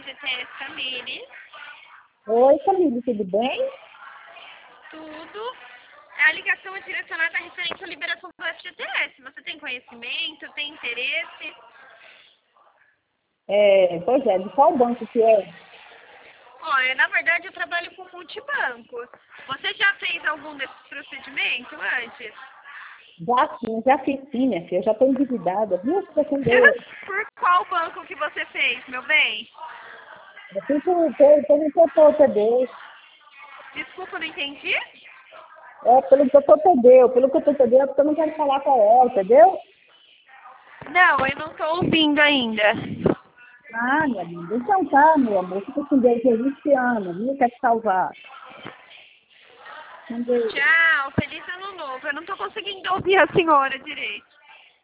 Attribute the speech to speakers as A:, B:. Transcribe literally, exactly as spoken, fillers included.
A: G T S Camille.
B: Oi, Camille, tudo bem?
A: Tudo. A ligação é direcionada referente à liberação do F G T S. Você tem conhecimento, tem interesse?
B: É, pois é, de qual banco que é?
A: Olha, na verdade eu trabalho com multibanco. Você já fez algum desses procedimentos antes?
B: Já sim, já fiz sim, minha filha, já estou endividada, viu? Você com Deus.
A: Por qual banco que você fez, meu bem?
B: Eu fiz o pelo doutor Tadeu.
A: Desculpa, não entendi?
B: É, pelo doutor Tadeu, pelo que eu tô Tadeu, é porque eu não quero falar com ela, entendeu?
A: Não, eu não estou ouvindo ainda.
B: Ah, minha linda, então tá, meu amor, fica com Deus, Jesus te ama, viu? Quer te salvar. Com Deus.
A: Tchau, feliz ano novo. Eu não estou conseguindo ouvir a senhora direito.